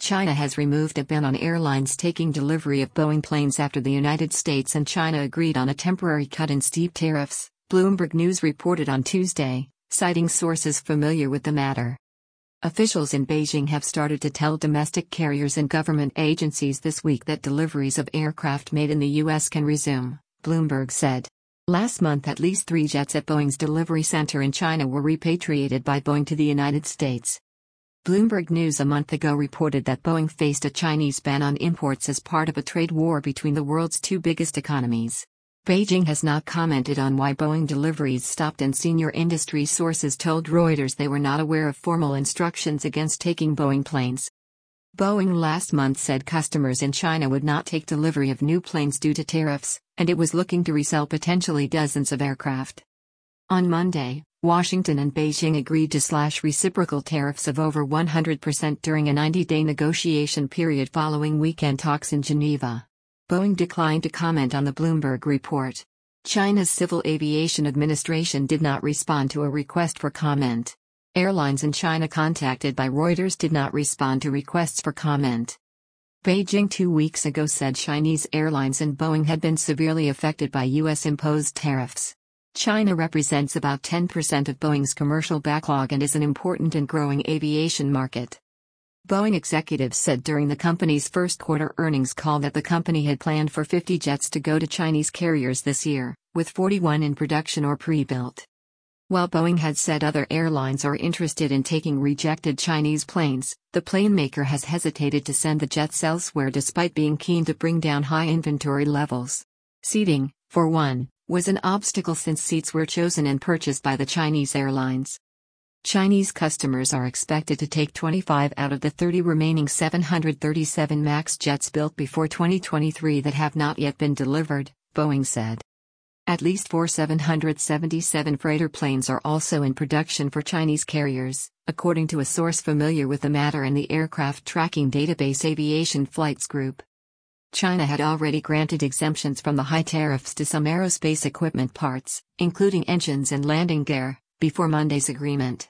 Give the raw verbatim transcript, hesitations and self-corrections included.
China has removed a ban on airlines taking delivery of Boeing planes after the United States and China agreed on a temporary cut in steep tariffs, Bloomberg News reported on Tuesday, citing sources familiar with the matter. Officials in Beijing have started to tell domestic carriers and government agencies this week that deliveries of aircraft made in the U S can resume, Bloomberg said. Last month, at least three jets at Boeing's delivery center in China were repatriated by Boeing to the United States. Bloomberg News a month ago reported that Boeing faced a Chinese ban on imports as part of a trade war between the world's two biggest economies. Beijing has not commented on why Boeing deliveries stopped, and senior industry sources told Reuters they were not aware of formal instructions against taking Boeing planes. Boeing last month said customers in China would not take delivery of new planes due to tariffs, and it was looking to resell potentially dozens of aircraft. On Monday, Washington and Beijing agreed to slash reciprocal tariffs of over one hundred percent during a ninety-day negotiation period following weekend talks in Geneva. Boeing declined to comment on the Bloomberg report. China's Civil Aviation Administration did not respond to a request for comment. Airlines in China contacted by Reuters did not respond to requests for comment. Beijing two weeks ago said Chinese airlines and Boeing had been severely affected by U S-imposed tariffs. China represents about ten percent of Boeing's commercial backlog and is an important and growing aviation market. Boeing executives said during the company's first quarter earnings call that the company had planned for fifty jets to go to Chinese carriers this year, with forty-one in production or pre-built. While Boeing had said other airlines are interested in taking rejected Chinese planes, the plane maker has hesitated to send the jets elsewhere despite being keen to bring down high inventory levels. Seating, for one, was an obstacle since seats were chosen and purchased by the Chinese airlines. Chinese customers are expected to take twenty-five out of the thirty remaining seven hundred thirty-seven MAX jets built before twenty twenty-three that have not yet been delivered, Boeing said. At least four seven seventy-seven freighter planes are also in production for Chinese carriers, according to a source familiar with the matter in the aircraft tracking database Aviation Flights Group. China had already granted exemptions from the high tariffs to some aerospace equipment parts, including engines and landing gear, before Monday's agreement.